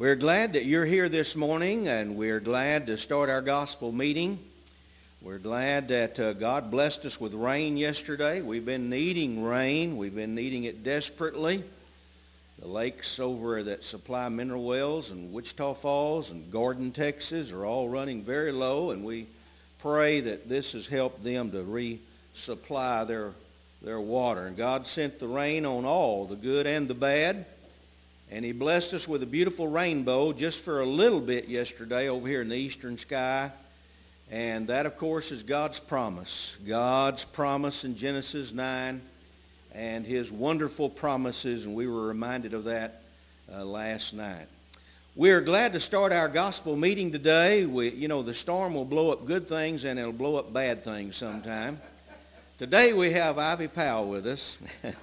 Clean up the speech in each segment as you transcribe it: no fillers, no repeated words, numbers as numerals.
We're glad that you're here this morning, and we're glad to start our gospel meeting. We're glad that God blessed us with rain yesterday. We've been needing rain. We've been needing it desperately. The lakes over that supply mineral wells in Wichita Falls and Gordon, Texas are all running very low, and we pray that this has helped them to resupply their water. And God sent the rain on all, the good and the bad. And he blessed us with a beautiful rainbow just for a little bit yesterday over here in the eastern sky. And that, of course, is God's promise. God's promise in Genesis 9 and his wonderful promises, and we were reminded of that last night. We're glad to start our gospel meeting today. The storm will blow up good things and it'll blow up bad things sometime. Today we have Ivy Powell with us.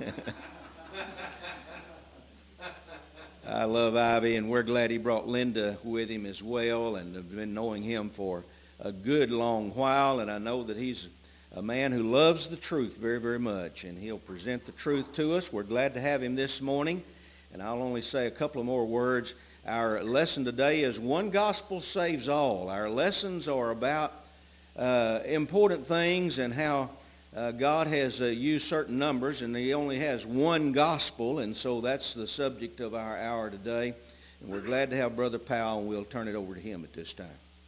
I love Ivy, and we're glad he brought Linda with him as well, and have been knowing him for a good long while, and I know that he's a man who loves the truth very, very much, and he'll present the truth to us. We're glad to have him this morning, and I'll only say a couple of more words. Our lesson today is One Gospel Saves All. Our lessons are about important things and how God has used certain numbers, and he only has one gospel, and so that's the subject of our hour today. And we're glad to have Brother Powell, and we'll turn it over to him at this time.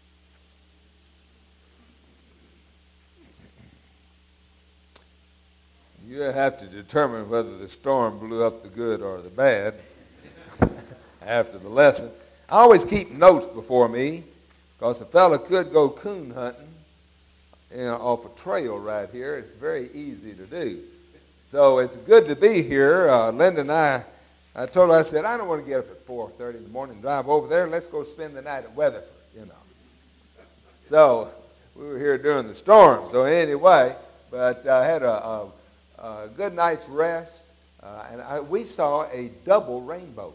You have to determine whether the storm blew up the good or the bad after the lesson. I always keep notes before me, because a fella could go coon hunting off a trail right here. It's very easy to do. So it's good to be here. Linda and I told her, I said, I don't want to get up at 4:30 in the morning and drive over there. Let's go spend the night at Weatherford, So we were here during the storm. So anyway, but I had a good night's rest, and we saw a double rainbow.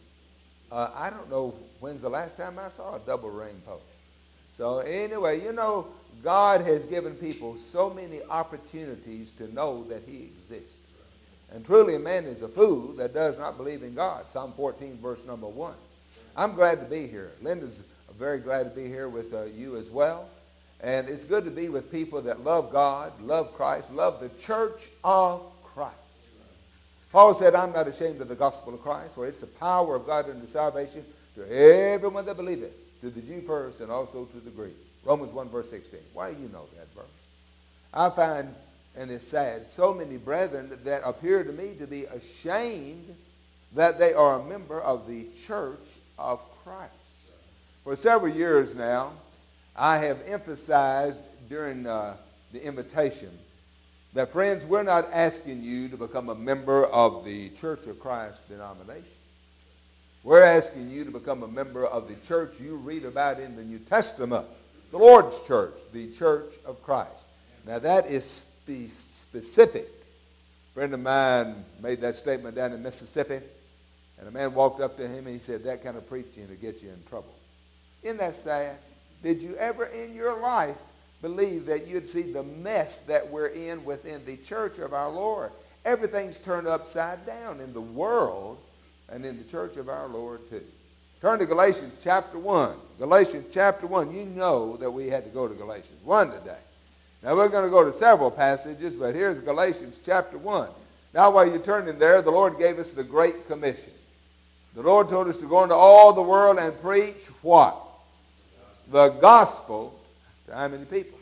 I don't know when's the last time I saw a double rainbow. So anyway, God has given people so many opportunities to know that he exists. And truly a man is a fool that does not believe in God. Psalm 14, verse number 1. I'm glad to be here. Linda's very glad to be here with you as well. And it's good to be with people that love God, love Christ, love the church of Christ. Paul said, I'm not ashamed of the gospel of Christ, for it's the power of God unto salvation to everyone that believeth, to the Jew first and also to the Greek. Romans 1, verse 16. Why do you know that verse? I find, and it's sad, so many brethren that appear to me to be ashamed that they are a member of the church of Christ. For several years now, I have emphasized during the invitation that, friends, we're not asking you to become a member of the Church of Christ denomination. We're asking you to become a member of the church you read about in the New Testament, the Lord's church, the Church of Christ. Now that is specific. A friend of mine made that statement down in Mississippi, and a man walked up to him and he said, that kind of preaching will get you in trouble. Isn't that sad? Did you ever in your life believe that you'd see the mess that we're in within the church of our Lord? Everything's turned upside down in the world and in the church of our Lord too. Turn to Galatians chapter 1. Galatians chapter 1. You know that we had to go to Galatians 1 today. Now we're going to go to several passages, but here's Galatians chapter 1. Now while you're turning there, the Lord gave us the Great Commission. The Lord told us to go into all the world and preach what? The gospel to how many people?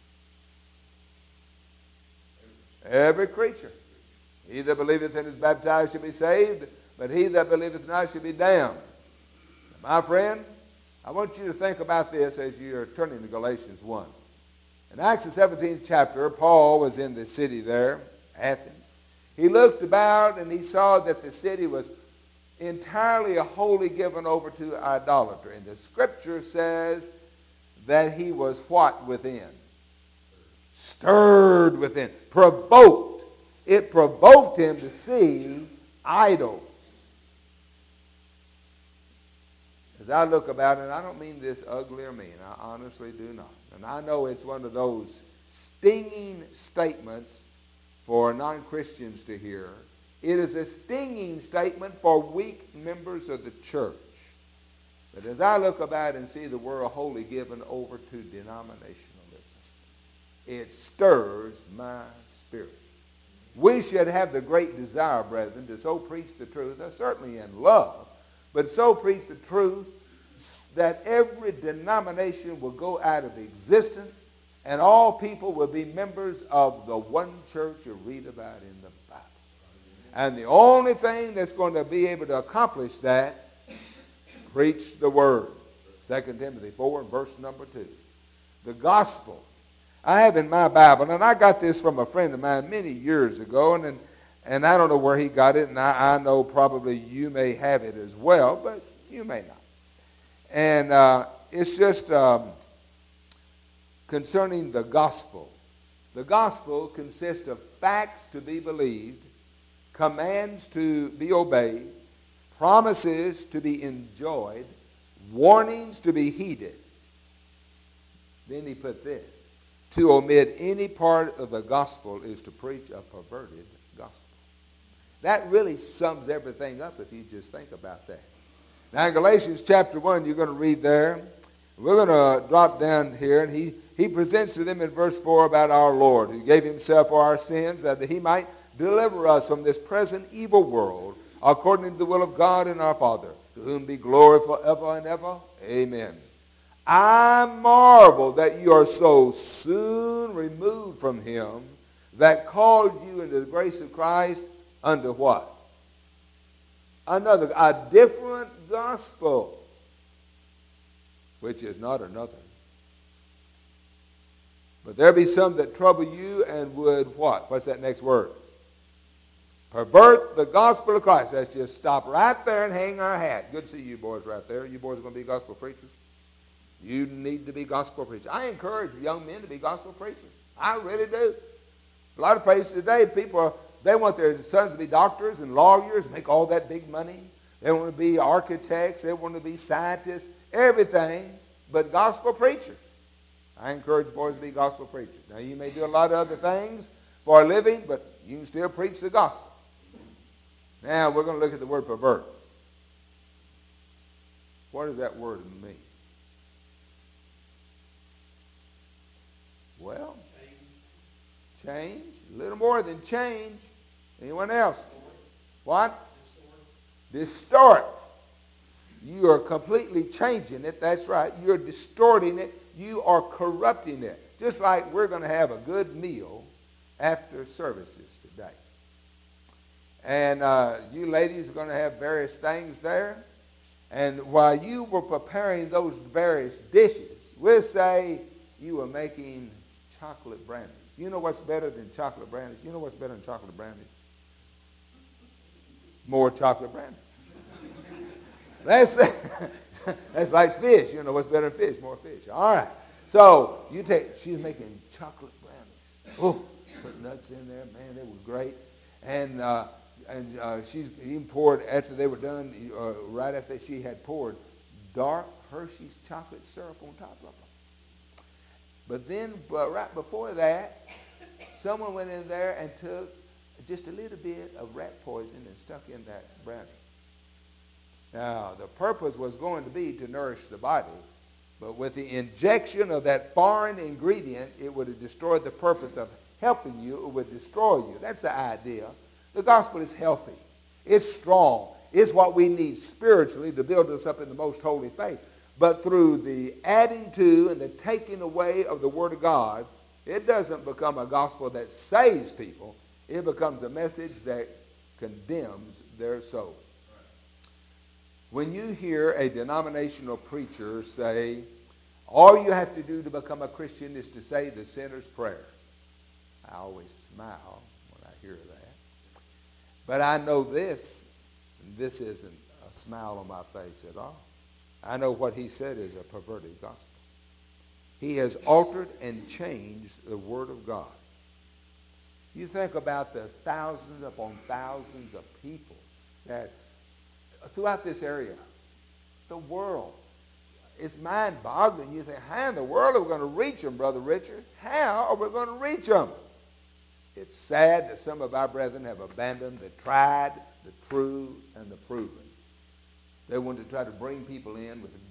Every creature. He that believeth and is baptized shall be saved, but he that believeth not shall be damned. My friend, I want you to think about this as you're turning to Galatians 1. In Acts the 17th chapter, Paul was in the city there, Athens. He looked about and he saw that the city was entirely wholly given over to idolatry. And the scripture says that he was what within? Stirred within. Provoked. It provoked him to see idols. As I look about it, and I don't mean this ugly or mean, I honestly do not. And I know it's one of those stinging statements for non-Christians to hear. It is a stinging statement for weak members of the church. But as I look about and see the world wholly given over to denominationalism, it stirs my spirit. We should have the great desire, brethren, to so preach the truth, certainly in love, but so preach the truth that every denomination will go out of existence and all people will be members of the one church you read about in the Bible. And the only thing that's going to be able to accomplish that, preach the word. 2 Timothy 4 and verse number 2. The gospel. I have in my Bible, and I got this from a friend of mine many years ago, and I don't know where he got it, and I know probably you may have it as well, but you may not. And it's just concerning the gospel. The gospel consists of facts to be believed, commands to be obeyed, promises to be enjoyed, warnings to be heeded. Then he put this: to omit any part of the gospel is to preach a perverted gospel. That really sums everything up if you just think about that. Now in Galatians chapter 1, you're going to read there. We're going to drop down here, and he presents to them in verse 4 about our Lord, who gave himself for our sins, that he might deliver us from this present evil world, according to the will of God and our Father, to whom be glory forever and ever. Amen. I marvel that you are so soon removed from him that called you into the grace of Christ unto what? A different gospel, which is not another. But there be some that trouble you and would what? What's that next word? Pervert the gospel of Christ. Let's just stop right there and hang our hat. Good to see you boys right there. You boys are going to be gospel preachers. You need to be gospel preachers. I encourage young men to be gospel preachers. I really do. A lot of places today, they want their sons to be doctors and lawyers, make all that big money. They want to be architects. They want to be scientists, everything but gospel preachers. I encourage boys to be gospel preachers. Now, you may do a lot of other things for a living, but you can still preach the gospel. Now, we're going to look at the word pervert. What does that word mean? Well, change. A little more than change. Anyone else? What? Distort. You are completely changing it. That's right. You're distorting it. You are corrupting it. Just like we're going to have a good meal after services today. And you ladies are going to have various things there. And while you were preparing those various dishes, we'll say you were making chocolate brandies. You know what's better than chocolate brandies? You know what's better than chocolate brandies? More chocolate brandies. That's like fish. You know what's better than fish? More fish. All right. So she's making chocolate brandies. Oh, put nuts in there. Man, they were great. And she's even poured, after they were done, right after she had poured, dark Hershey's chocolate syrup on top of them. But then, right before that, someone went in there and took just a little bit of rat poison and stuck in that brandy. Now, the purpose was going to be to nourish the body, but with the injection of that foreign ingredient, it would have destroyed the purpose of helping you. It would destroy you. That's the idea. The gospel is healthy. It's strong. It's what we need spiritually to build us up in the most holy faith. But through the adding to and the taking away of the Word of God, it doesn't become a gospel that saves people. It becomes a message that condemns their soul. When you hear a denominational preacher say, all you have to do to become a Christian is to say the sinner's prayer, I always smile when I hear that. But I know this, and this isn't a smile on my face at all. I know what he said is a perverted gospel. He has altered and changed the Word of God. You think about the thousands upon thousands of people that throughout this area, the world, it's mind-boggling. You think, how in the world are we going to reach them, Brother Richard? How are we going to reach them? It's sad that some of our brethren have abandoned the tried, the true, and the proven. They want to try to bring people in with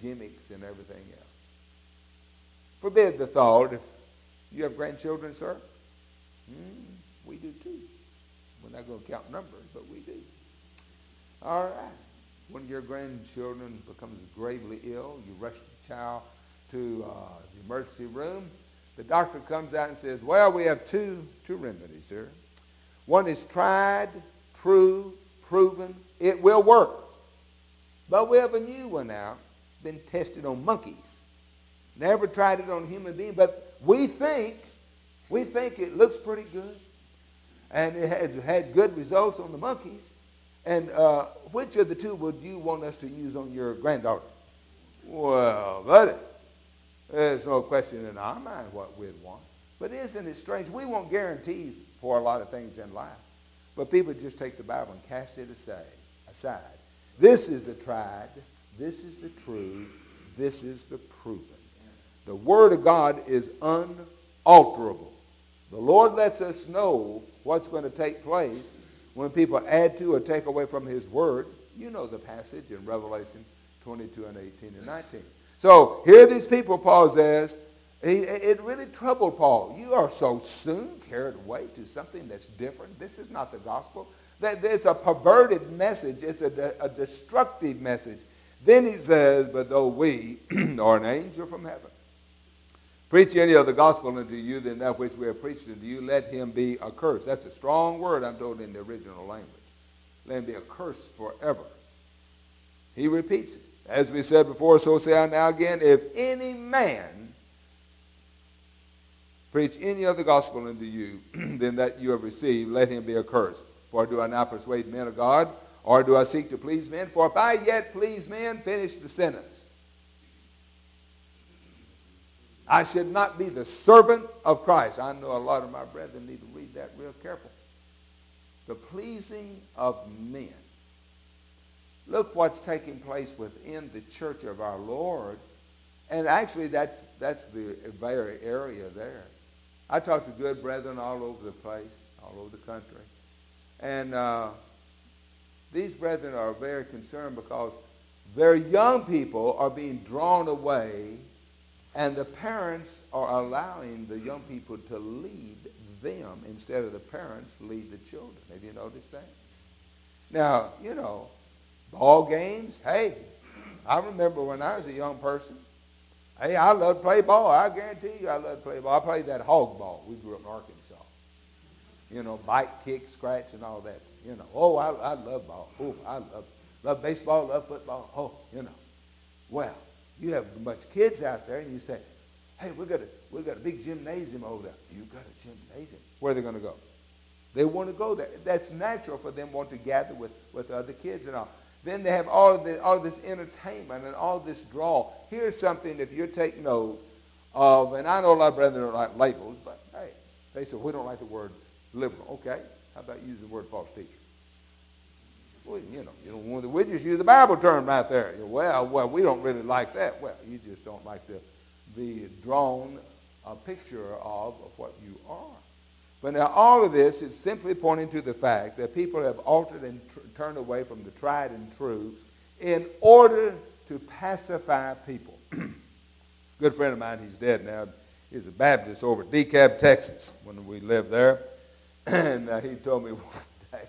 gimmicks and everything else. Forbid the thought, if you have grandchildren, sir? We do too. We're not going to count numbers, but we do. All right. When your grandchildren becomes gravely ill, you rush the child to the emergency room. The doctor comes out and says, well, we have two remedies, sir. One is tried, true, proven. It will work. But we have a new one now, been tested on monkeys. Never tried it on a human being, but we think it looks pretty good. And it has had good results on the monkeys. And which of the two would you want us to use on your granddaughter? Well, buddy, there's no question in our mind what we'd want. But isn't it strange? We want guarantees for a lot of things in life. But people just take the Bible and cast it aside. This is the tried. This is the true. This is the proven. The Word of God is unalterable. The Lord lets us know what's going to take place when people add to or take away from His Word. You know the passage in Revelation 22 and 18 and 19. So here these people, Paul says, it really troubled Paul. You are so soon carried away to something that's different. This is not the gospel. It's a perverted message. It's a destructive message. Then he says, but though we are an angel from heaven, preach any other gospel unto you than that which we have preached unto you, let him be accursed. That's a strong word, I'm told, in the original language. Let him be accursed forever. He repeats it. As we said before, so say I now again, if any man preach any other gospel unto you than that you have received, let him be accursed. For do I now persuade men of God, or do I seek to please men? For if I yet please men, finish the sentence. I should not be the servant of Christ. I know a lot of my brethren need to read that real careful. The pleasing of men. Look what's taking place within the church of our Lord. And actually, that's the very area there. I talk to good brethren all over the place, all over the country. And these brethren are very concerned because their young people are being drawn away, and the parents are allowing the young people to lead them instead of the parents lead the children. Have you noticed that? Now, ball games, hey, I remember when I was a young person, hey, I loved to play ball. I guarantee you I loved to play ball. I played that hog ball. We grew up in Arkansas. Bite, kick, scratch, and all that. I love ball. Oh, I love baseball, love football. Oh, Well, you have a bunch of kids out there, and you say, hey, we got a big gymnasium over there. You got a gymnasium. Where are they going to go? They want to go there. That's natural for them want to gather with other kids and all. Then they have all this entertainment and all this draw. Here's something, if you take note of, and I know a lot of brethren don't like labels, but hey, they say, we don't like the word liberal. Okay, how about using the word false teacher? Well, we just use the Bible term right there. Well, we don't really like that. Well, you just don't like to be drawn a picture of what you are. But now all of this is simply pointing to the fact that people have altered and turned away from the tried and true in order to pacify people. Good friend of mine, he's dead now. He's a Baptist over at DeKalb, Texas, when we lived there. And he told me one day,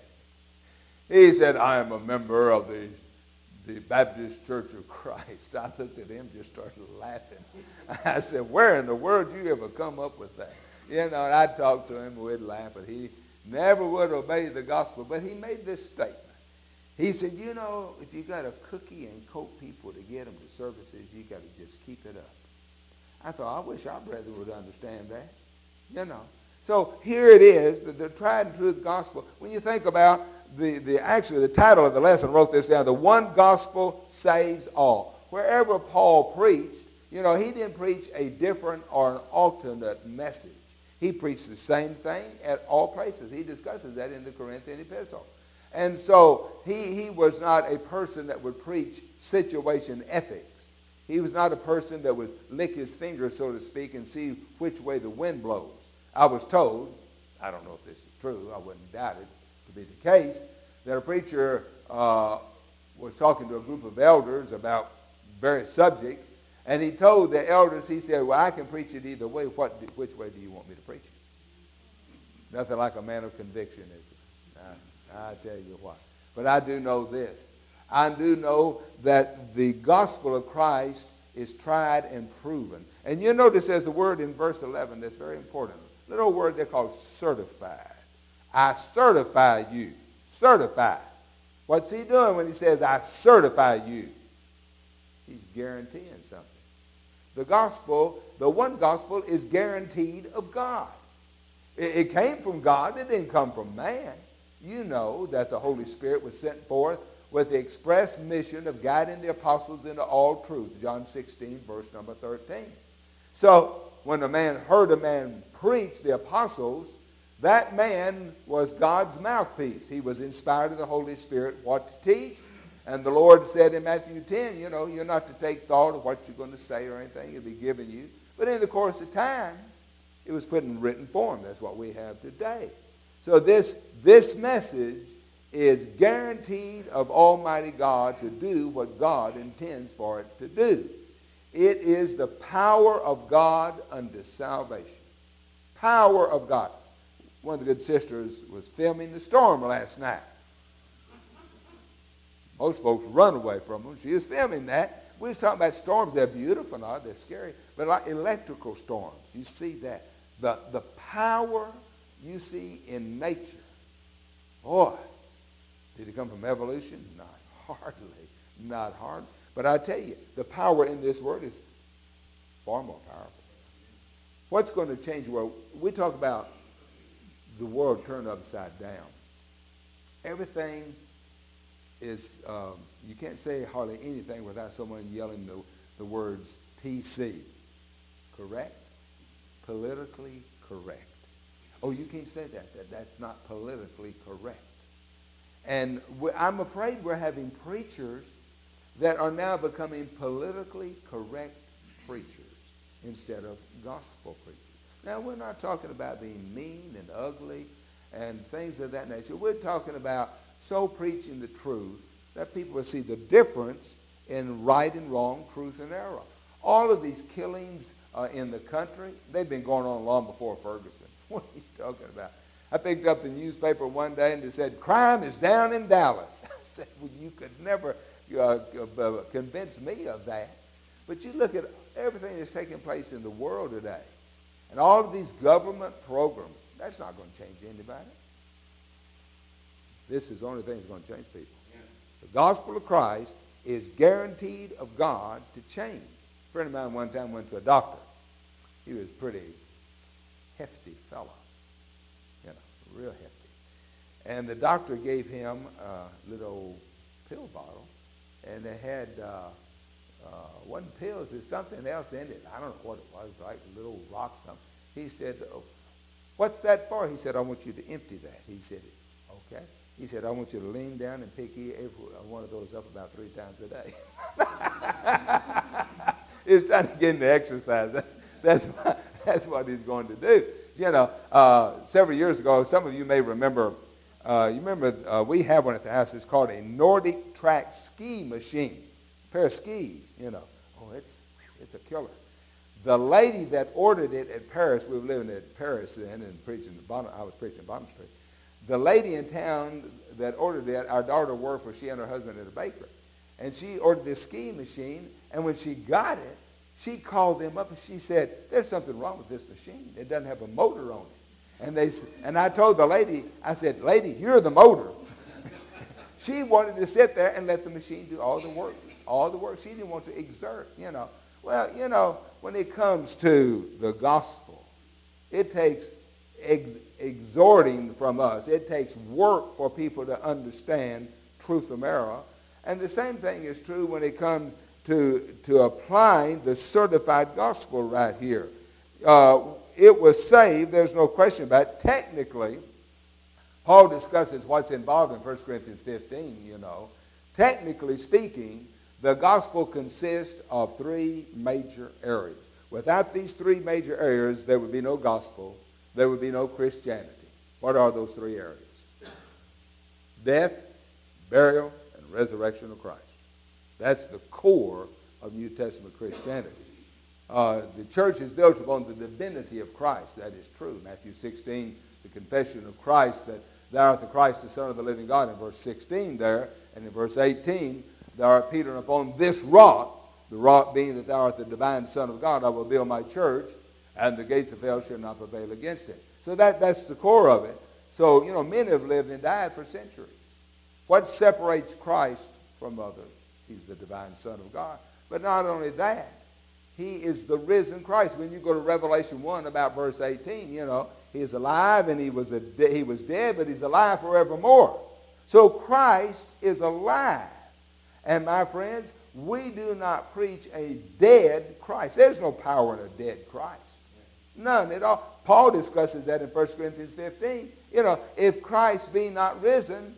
he said, I am a member of the Baptist Church of Christ. I looked at him, just started laughing. I said, where in the world did you ever come up with that? And I'd talk to him, we'd laugh, but he never would obey the gospel. But he made this statement. He said, if you got to cookie and coat people to get them to services, you got to just keep it up. I thought, I wish our brethren would understand that. So here it is, the tried and true gospel. When you think about the title of the lesson, I wrote this down, the one gospel saves all. Wherever Paul preached, he didn't preach a different or an alternate message. He preached the same thing at all places. He discusses that in the Corinthian epistle. And so he was not a person that would preach situation ethics. He was not a person that would lick his finger, so to speak, and see which way the wind blows. I was told, I don't know if this is true, I wouldn't doubt it to be the case, that a preacher was talking to a group of elders about various subjects. And he told the elders, he said, well, I can preach it either way. Which way do you want me to preach it? Nothing like a man of conviction, is it? I tell you what. But I do know this. I do know that the gospel of Christ is tried and proven. And you notice there's a word in verse 11 that's very important. A little word they call certified. I certify you. Certified. What's he doing when he says, I certify you? He's guaranteeing something. The gospel, the one gospel, is guaranteed of God. It came from God. It didn't come from man. You know that the Holy Spirit was sent forth with the express mission of guiding the apostles into all truth. John 16, verse number 13. So when a man heard a man preach the apostles, that man was God's mouthpiece. He was inspired of the Holy Spirit what to teach. And the Lord said in Matthew 10, you know, you're not to take thought of what you're going to say or anything. It'll be given you. But in the course of time, it was put in written form. That's what we have today. So this message is guaranteed of Almighty God to do what God intends for it to do. It is the power of God unto salvation. Power of God. One of the good sisters was filming the storm last night. Most folks run away from them. She was filming that. We was talking about storms. They're beautiful, not they're scary. But like electrical storms, you see that. The power you see in nature. Boy, did it come from evolution? Not hardly. Not hard. But I tell you, the power in this word is far more powerful. What's going to change the world? We talk about the world turned upside down. Everything is, you can't say hardly anything without someone yelling the words PC. Correct? Politically correct. Oh, you can't say that. That's not politically correct. And I'm afraid we're having preachers that are now becoming politically correct preachers instead of gospel preachers. Now, we're not talking about being mean and ugly and things of that nature. We're talking about so preaching the truth that people will see the difference in right and wrong, truth and error. All of these killings in the country, they've been going on long before Ferguson. What are you talking about? I picked up the newspaper one day and it said, crime is down in Dallas. I said, well, you could never convince me of that. But you look at everything that's taking place in the world today, and all of these government programs, that's not going to change anybody. This is the only thing that's going to change people. Yeah. The gospel of Christ is guaranteed of God to change. A friend of mine one time went to a doctor. He was a pretty hefty fellow, you know, real hefty. And the doctor gave him a little pill bottle, and they had, wasn't pills, there's something else in it. I don't know what it was, like a little rock something. He said, what's that for? He said, I want you to empty that. He said, okay. He said, I want you to lean down and pick every one of those up about 3 times a day. He was trying to get into exercise. That's what he's going to do. You know, several years ago, some of you may remember, we have one at the house. It's called a Nordic Track ski machine. A pair of skis, you know. Oh, it's a killer. The lady that ordered it at Paris, we were living at Paris then and I was preaching Bottom Street. The lady in town that ordered it, our daughter worked for, she and her husband at a bakery. And she ordered this ski machine, and when she got it, she called them up and she said, there's something wrong with this machine. It doesn't have a motor on it. And I told the lady, I said, lady, you're the motor. She wanted to sit there and let the machine do all the work. All the work. She didn't want to exert, you know. Well, you know, when it comes to the gospel, it takes exhorting from us. It takes work for people to understand truth from error. And the same thing is true when it comes to applying the certified gospel right here. It was saved, there's no question about it. Technically, Paul discusses what's involved in 1 Corinthians 15, you know. Technically speaking, the gospel consists of 3 major areas. Without these 3 major areas, there would be no gospel. There would be no Christianity. What are those 3 areas? Death, burial, and resurrection of Christ. That's the core of New Testament Christianity. The church is built upon the divinity of Christ. That is true. Matthew 16, the confession of Christ, that thou art the Christ, the Son of the living God, in verse 16 there. And in verse 18, thou art Peter, and upon this rock, the rock being that thou art the divine Son of God, I will build my church, and the gates of hell shall not prevail against it. So that's the core of it. So, men have lived and died for centuries. What separates Christ from others? He's the divine Son of God. But not only that, he is the risen Christ. When you go to Revelation 1 about verse 18, he is alive and he was dead, but he's alive forevermore. So Christ is alive. And my friends, we do not preach a dead Christ. There's no power in a dead Christ. None at all. Paul discusses that in 1 Corinthians 15. If Christ be not risen,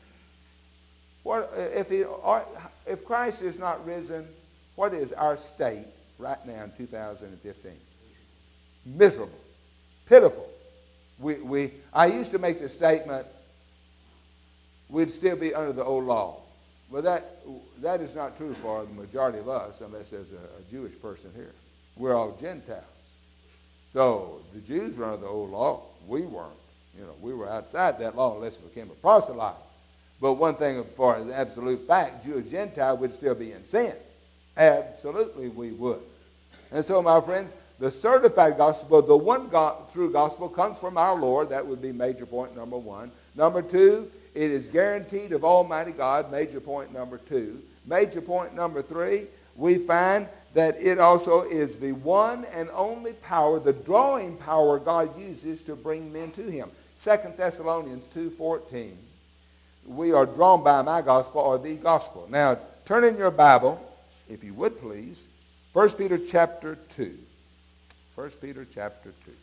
if Christ is not risen, what is our state right now in 2015? Miserable, pitiful. I used to make the statement, we'd still be under the old law. Well, that is not true for the majority of us, unless there's a Jewish person here. We're all Gentiles. So the Jews were under the old law. We weren't. We were outside that law unless we became a proselyte. But one thing for an absolute fact, Jew or Gentile would still be in sin. Absolutely we would. And so, my friends, the certified gospel, the one true gospel, comes from our Lord. That would be major point number one. Number two, it is guaranteed of Almighty God. Major point number two. Major point number three, we find that it also is the one and only power, the drawing power God uses to bring men to him. 2 Thessalonians 2:14. We are drawn by my gospel, or the gospel. Now, turn in your Bible, if you would please, 1 Peter chapter 2. 1 Peter chapter 2.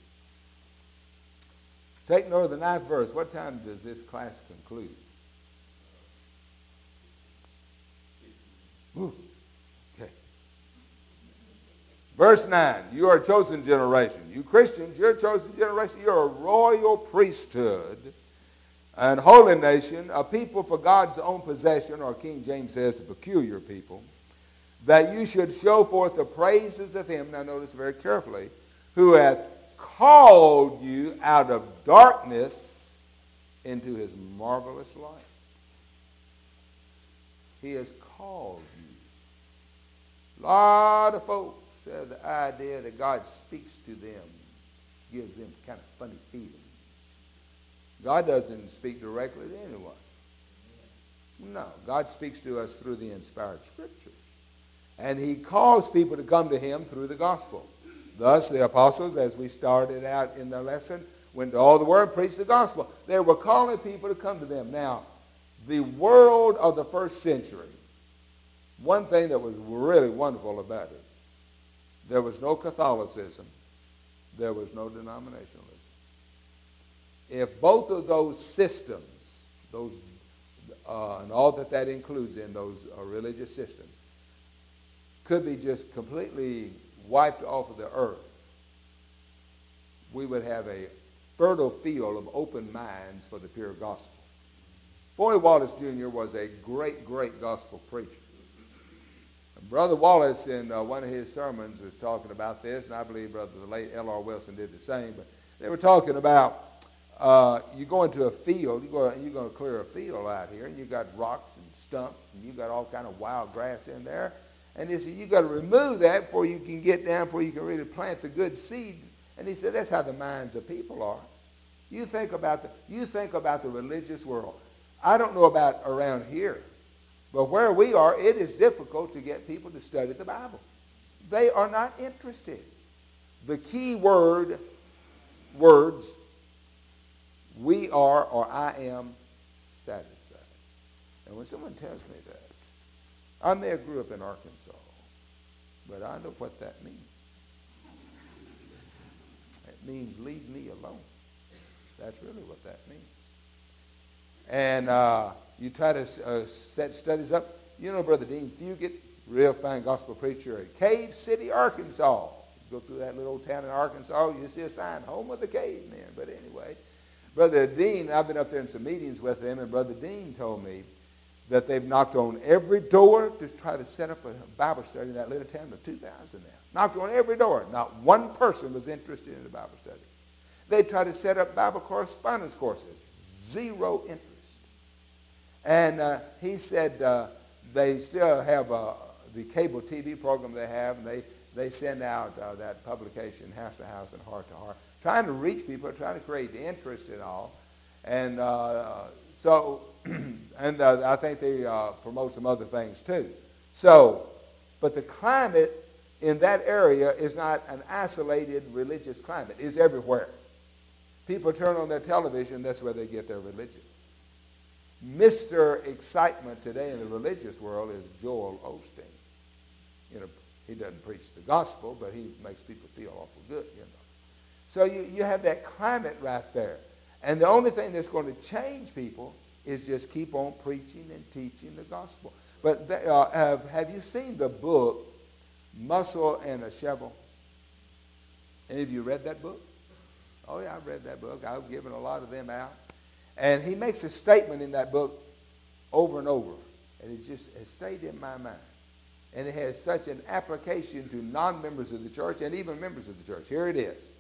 Take note of the 9th verse. What time does this class conclude? Ooh. Okay. Verse 9. You are a chosen generation. You Christians, you're a chosen generation. You're a royal priesthood and holy nation, a people for God's own possession, or King James says, a peculiar people, that you should show forth the praises of him, now notice very carefully, who hath called you out of darkness into his marvelous light. He has called you. A lot of folks have the idea that God speaks to them, gives them kind of funny feelings. God doesn't speak directly to anyone. No, God speaks to us through the inspired scriptures. And he calls people to come to him through the gospel. Thus, the apostles, as we started out in the lesson, went to all the world and preached the gospel. They were calling people to come to them. Now, the world of the first century, one thing that was really wonderful about it, there was no Catholicism. There was no denominationalism. If both of those systems, and all that includes in those religious systems, could be just completely wiped off of the earth, we would have a fertile field of open minds for the pure gospel. Boy Wallace Jr. was a great, great gospel preacher. Brother Wallace, in one of his sermons, was talking about this, and I believe the late L.R. Wilson did the same, but they were talking about you go into a field, you're going to clear a field out here, and you got rocks and stumps, and you got all kind of wild grass in there. And he said, you got to remove that before you can get down, before you can really plant the good seed. And he said, that's how the minds of people are. You think about the religious world. I don't know about around here, but where we are, it is difficult to get people to study the Bible. They are not interested. The key words, we are or I am satisfied. And when someone tells me that, I may have grew up in Arkansas, but I know what that means. It means leave me alone. That's really what that means. And you try to set studies up. You know Brother Dean Fugit, real fine gospel preacher at Cave City, Arkansas. You go through that little town in Arkansas, you see a sign, home of the cavemen. But anyway, Brother Dean, I've been up there in some meetings with him, and Brother Dean told me that they've knocked on every door to try to set up a Bible study in that little town of 2,000 now. Knocked on every door. Not one person was interested in the Bible study. They tried to set up Bible correspondence courses. Zero interest. And he said they still have the cable TV program they have, and they send out that publication, House to House and Heart to Heart, trying to reach people, trying to create interest in all. And and I think they promote some other things too. So, but the climate in that area is not an isolated religious climate. It's everywhere. People turn on their television, that's where they get their religion. Mr. Excitement today in the religious world is Joel Osteen. You know, he doesn't preach the gospel, but he makes people feel awful good, you know. So you have that climate right there. And the only thing that's going to change people is just keep on preaching and teaching the gospel. But have you seen the book, Muscle and a Shovel? Any of you read that book? Oh, yeah, I've read that book. I've given a lot of them out. And he makes a statement in that book over and over. And it just has stayed in my mind. And it has such an application to non-members of the church and even members of the church. Here it is.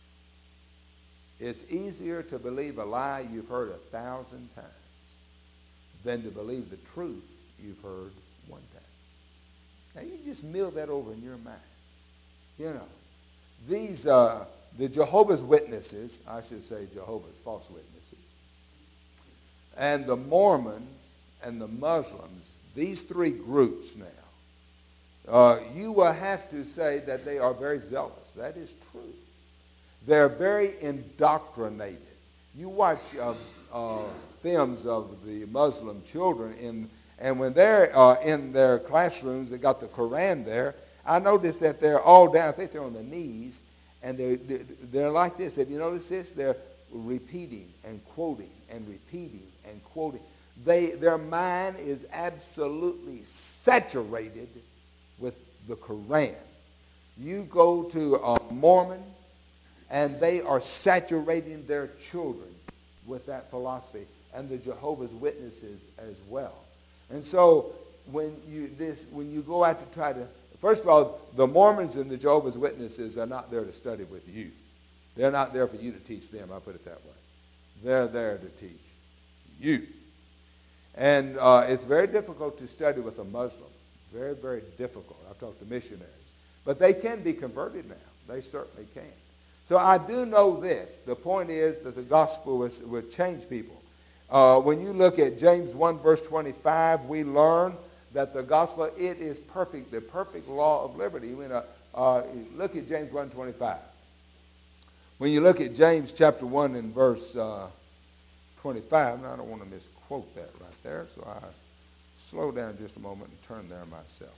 It's easier to believe a lie you've heard 1,000 times than to believe the truth you've heard one time. Now, you just mill that over in your mind. You know, these, the Jehovah's Witnesses, I should say Jehovah's false witnesses, and the Mormons and the Muslims, these three groups now, you will have to say that they are very zealous. That is true. They're very indoctrinated. You watch films of the Muslim children, and when they're in their classrooms, they got the Quran there. I noticed that they're all down. I think they're on their knees, and they're like this. Have you noticed this? They're repeating and quoting and repeating and quoting. Their mind is absolutely saturated with the Quran. You go to a Mormon, and they are saturating their children with that philosophy, and the Jehovah's Witnesses as well. And so when you go out to try to, first of all, the Mormons and the Jehovah's Witnesses are not there to study with you. They're not there for you to teach them, I'll put it that way. They're there to teach you. And it's very difficult to study with a Muslim. Very, very difficult. I've talked to missionaries. But they can be converted now. They certainly can. So I do know this. The point is that the gospel would change people. When you look at James 1, verse 25, we learn that the gospel, it is perfect, the perfect law of liberty. Look at James 1:25. When you look at James chapter 1 and verse 25, now I don't want to misquote that right there, so I slow down just a moment and turn there myself.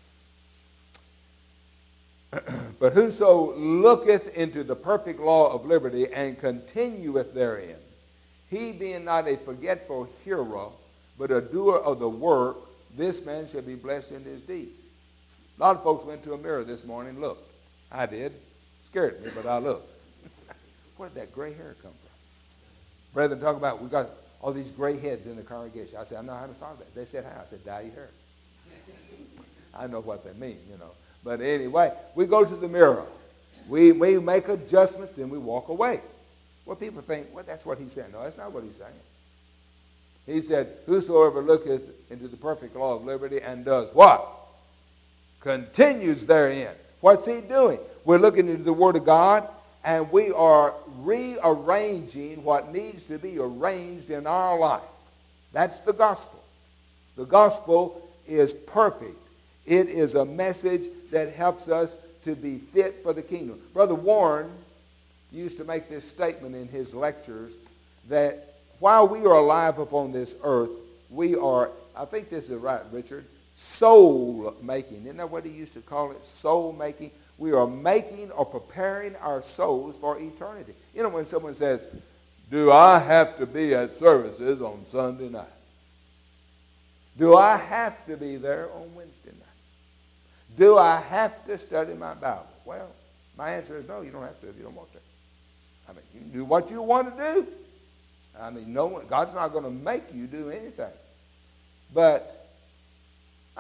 But whoso looketh into the perfect law of liberty and continueth therein, he being not a forgetful hearer, but a doer of the work, this man shall be blessed in his deed. A lot of folks went to a mirror this morning and looked. I did. Scared me, but I looked. Where did that gray hair come from? Brethren, talk about, we got all these gray heads in the congregation. I said, I know how to solve that. They said, how? I said, dye your hair. I know what they mean, you know. But anyway, we go to the mirror. We make adjustments, then we walk away. Well, people think, well, that's what he's saying. No, that's not what he's saying. He said, whosoever looketh into the perfect law of liberty and does what? Continues therein. What's he doing? We're looking into the Word of God, and we are rearranging what needs to be arranged in our life. That's the gospel. The gospel is perfect. It is a message that helps us to be fit for the kingdom. Brother Warren used to make this statement in his lectures that while we are alive upon this earth, we are, I think this is right, Richard, soul making. Isn't that what he used to call it? Soul making. We are making or preparing our souls for eternity. You know, when someone says, do I have to be at services on Sunday night? Do I have to be there on Wednesday night? Do I have to study my Bible? Well, my answer is no, you don't have to if you don't want to. I mean, you can do what you want to do. I mean, God's not going to make you do anything. But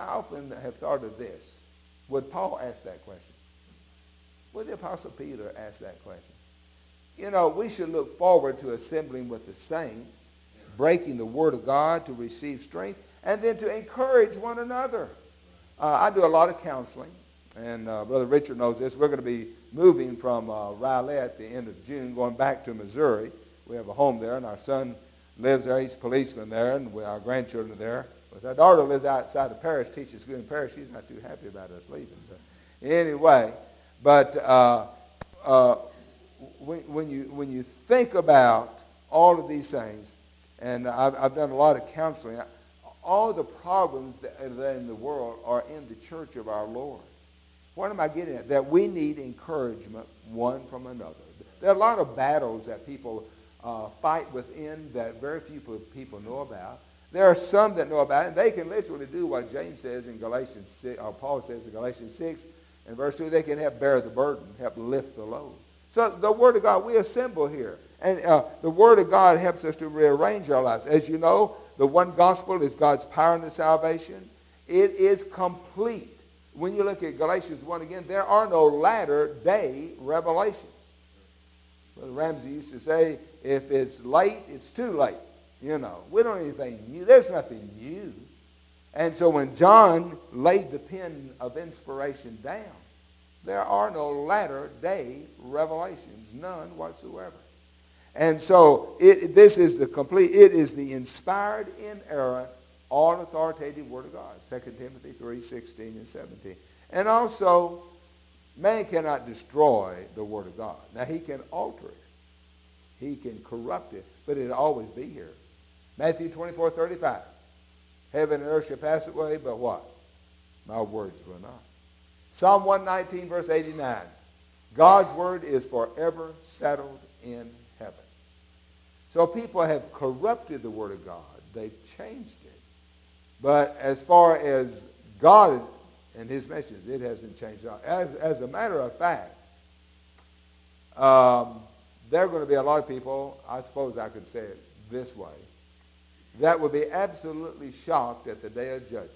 I often have thought of this. Would Paul ask that question? Would the Apostle Peter ask that question? You know, we should look forward to assembling with the saints, breaking the word of God to receive strength, and then to encourage one another. I do a lot of counseling, and Brother Richard knows this. We're going to be moving from Raleigh at the end of June, going back to Missouri. We have a home there, and our son lives there. He's a policeman there, and our grandchildren are there. But our daughter lives outside the parish, teaches school in parish. She's not too happy about us leaving. But anyway, when you think about all of these things, and I've done a lot of counseling, all the problems that are in the world are in the church of our Lord. What am I getting at? That we need encouragement one from another. There are a lot of battles that people fight within that very few people know about. There are some that know about it, and they can literally do what James says in Galatians 6, or Paul says in Galatians 6 and verse 2. They can help bear the burden, help lift the load. So the Word of God, we assemble here. And the Word of God helps us to rearrange our lives. As you know, the one gospel is God's power unto salvation. It is complete. When you look at Galatians 1 again, there are no latter day revelations. Brother Ramsey used to say, if it's late, it's too late. You know, we don't need anything new. There's nothing new. And so when John laid the pen of inspiration down, there are no latter day revelations, none whatsoever. And so this is the complete, it is the inspired, inerrant, all authoritative Word of God. 2 Timothy 3:16 and 17. And also, man cannot destroy the Word of God. Now, he can alter it. He can corrupt it, but it'll always be here. Matthew 24:35. Heaven and earth shall pass away, but what? My words will not. Psalm 119, verse 89. God's word is forever settled in heaven. So people have corrupted the Word of God. They've changed it. But as far as God and his message, it hasn't changed. As a matter of fact, there are going to be a lot of people, I suppose I could say it this way, that will be absolutely shocked at the day of judgment.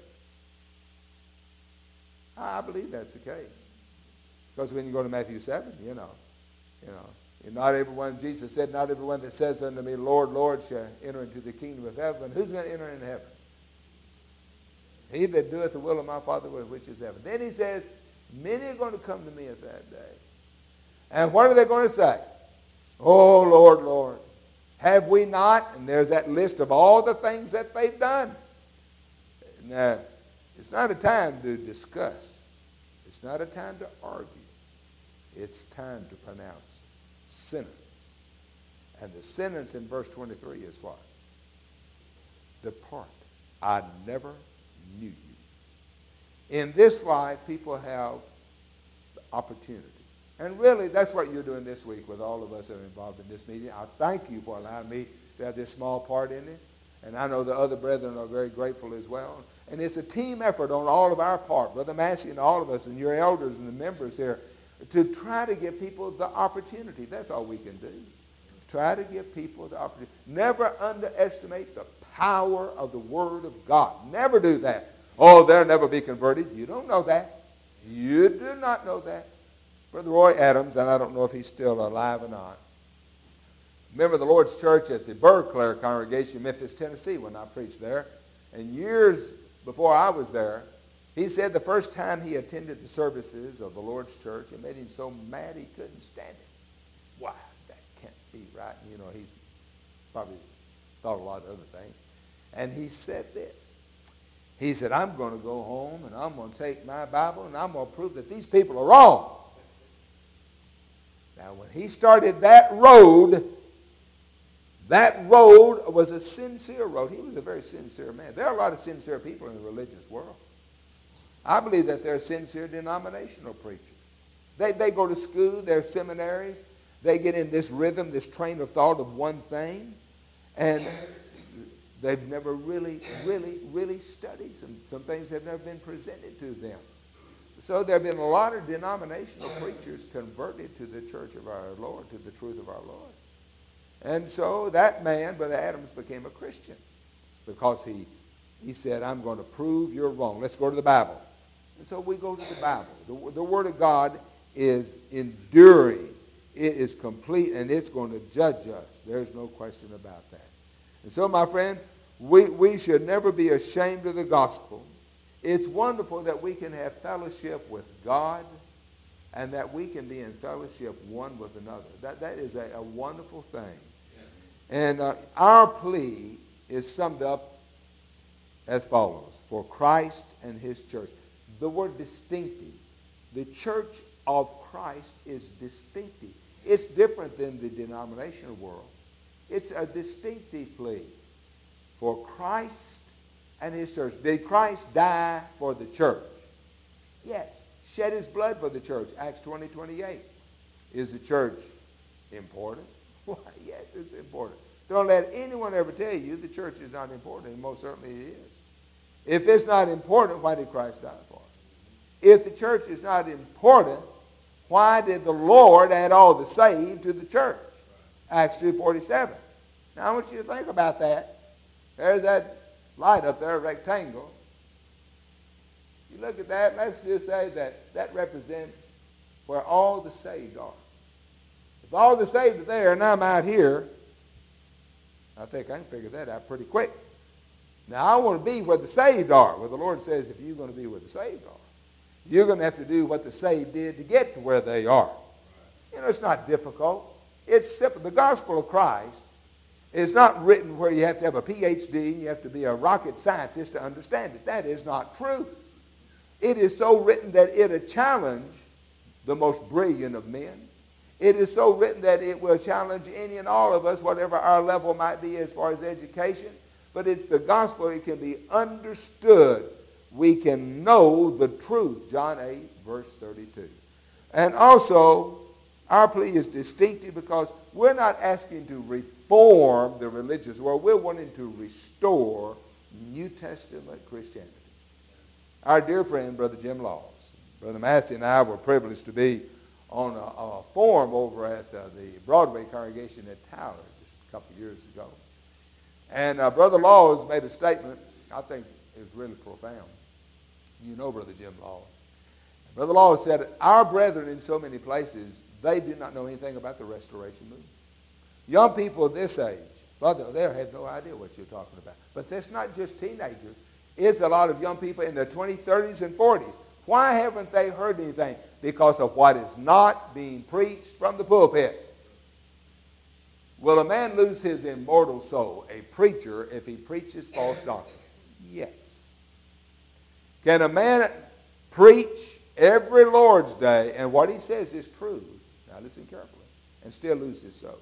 I believe that's the case. Because when you go to Matthew 7, you know, not everyone, Jesus said, not everyone that says unto me, Lord, Lord, shall enter into the kingdom of heaven. Who's going to enter into heaven? He that doeth the will of my Father which is heaven. Then he says, many are going to come to me at that day. And what are they going to say? Oh, Lord, Lord, have we not? And there's that list of all the things that they've done. Now, it's not a time to discuss. It's not a time to argue. It's time to pronounce sentence. And the sentence in verse 23 is what? Depart. I never knew you. In this life, people have the opportunity. And really, that's what you're doing this week with all of us that are involved in this meeting. I thank you for allowing me to have this small part in it. And I know the other brethren are very grateful as well. And it's a team effort on all of our part, Brother Massey and all of us and your elders and the members here, to try to give people the opportunity. That's all we can do. Try to give people the opportunity. Never underestimate the power of the Word of God. Never do that. Oh, they'll never be converted. You don't know that. You do not know that. Brother Roy Adams, and I don't know if he's still alive or not, member of the Lord's Church at the Burr Clare congregation in Memphis, Tennessee, when I preached there. And years before I was there, he said the first time he attended the services of the Lord's Church, it made him so mad he couldn't stand it. Why, that can't be right. You know, he's probably thought a lot of other things. And he said this. He said, I'm going to go home and I'm going to take my Bible and I'm going to prove that these people are wrong. Now, when he started that road was a sincere road. He was a very sincere man. There are a lot of sincere people in the religious world. I believe that there are sincere denominational preachers. They go to school, they're seminaries, they get in this rhythm, this train of thought of one thing, and they've never really studied. Some things have never been presented to them. So there have been a lot of denominational preachers converted to the church of our Lord, to the truth of our Lord. And so that man, Brother Adams, became a Christian because he He said, I'm going to prove you're wrong. Let's go to the Bible. And so we go to the Bible. The Word of God is enduring. It is complete, and it's going to judge us. There's no question about that. And so, my friend, we should never be ashamed of the gospel. It's wonderful that we can have fellowship with God and that we can be in fellowship one with another. That is a wonderful thing. And our plea is summed up as follows. For Christ and his church. The word distinctive. The church of Christ is distinctive. It's different than the denominational world. It's a distinctive plea. For Christ and his church. Did Christ die for the church? Yes. Shed his blood for the church. Acts 20:28. Is the church important? Why, yes, it's important. Don't let anyone ever tell you the church is not important, and most certainly it is. If it's not important, why did Christ die for it? If the church is not important, why did the Lord add all the saved to the church? Acts 2:47. Now I want you to think about that. There's that light up there, a rectangle. You look at that, let's just say that represents where all the saved are. If all the saved are there and I'm out here, I think I can figure that out pretty quick. Now, I want to be where the saved are. Where the Lord says if you're going to be where the saved are, you're going to have to do what the saved did to get to where they are. You know, it's not difficult. It's simple. The gospel of Christ is not written where you have to have a PhD and you have to be a rocket scientist to understand it. That is not true. It is so written that it'll challenge the most brilliant of men. It is so written that it will challenge any and all of us, whatever our level might be as far as education. But it's the gospel. It can be understood. We can know the truth. John 8, verse 32. And also, our plea is distinctive because we're not asking to reform the religious world. We're wanting to restore New Testament Christianity. Our dear friend, Brother Jim Laws, Brother Massey and I were privileged to be on a forum over at the Broadway congregation at Tyler just a couple of years ago. And Brother Laws made a statement I think is really profound. You know Brother Jim Laws. Brother Laws said, our brethren in so many places, they do not know anything about the restoration movement. Young people of this age, brother, they have no idea what you're talking about. But that's not just teenagers. It's a lot of young people in their 20s, 30s, and 40s. Why haven't they heard anything? Because of what is not being preached from the pulpit. Will a man lose his immortal soul, a preacher, if he preaches false doctrine? Yes. Can a man preach every Lord's Day and what he says is true, now listen carefully, and still lose his soul?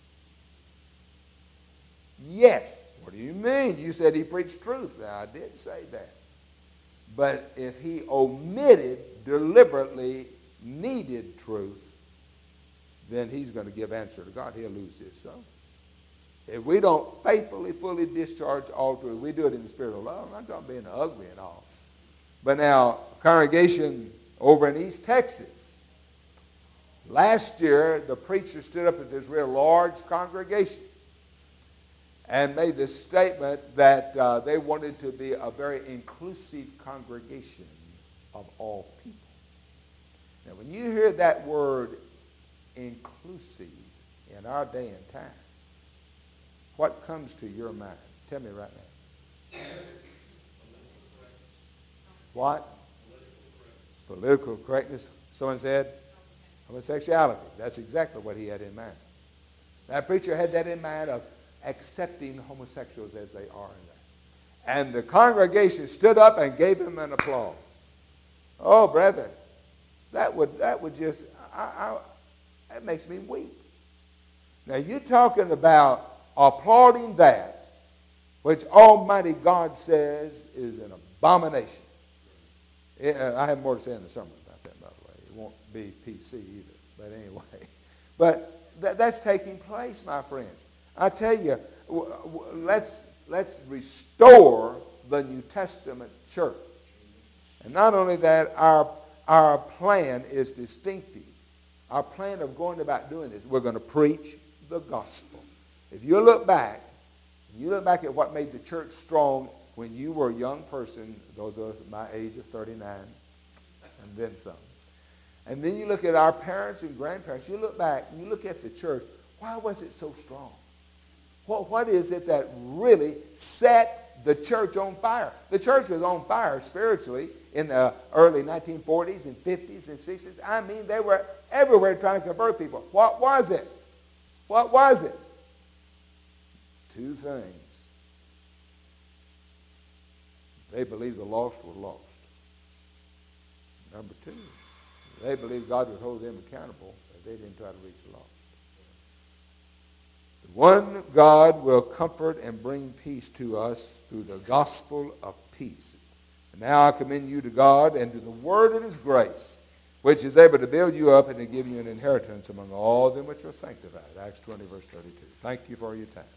Yes. What do you mean? You said he preached truth. Now, I did say that. But if he omitted, deliberately needed truth, then he's going to give answer to God. He'll lose his soul. If we don't faithfully, fully discharge all truth, we do it in the spirit of love. I'm not talking being ugly and all. But now, congregation over in East Texas, last year, the preacher stood up at this real large congregation and made the statement that they wanted to be a very inclusive congregation of all people. Now, when you hear that word inclusive in our day and time, what comes to your mind? Tell me right now. What? Political correctness. Someone said homosexuality. That's exactly what he had in mind. That preacher had that in mind of accepting homosexuals as they are in there. And the congregation stood up and gave him an applause. Oh, brethren, that would just, that makes me weep. Now, you're talking about applauding that, which Almighty God says is an abomination. I have more to say in the sermon about that, by the way. It won't be PC either, but anyway. But that's taking place, my friends. I tell you, let's restore the New Testament church. And not only that, our plan is distinctive. Our plan of going about doing this, we're going to preach the gospel. If you look back at what made the church strong when you were a young person, those of us at my age of 39, and then some. And then you look at our parents and grandparents. You look back and you look at the church. Why was it so strong? What is it that really set the church on fire? The church was on fire spiritually in the early 1940s and 50s and 60s. I mean, they were everywhere trying to convert people. What was it? What was it? Two things. They believed the lost were lost. Number two, they believed God would hold them accountable if they didn't try to reach the lost. The one God will comfort and bring peace to us through the gospel of peace. And now I commend you to God and to the word of his grace, which is able to build you up and to give you an inheritance among all them which are sanctified. Acts 20, verse 32. Thank you for your time.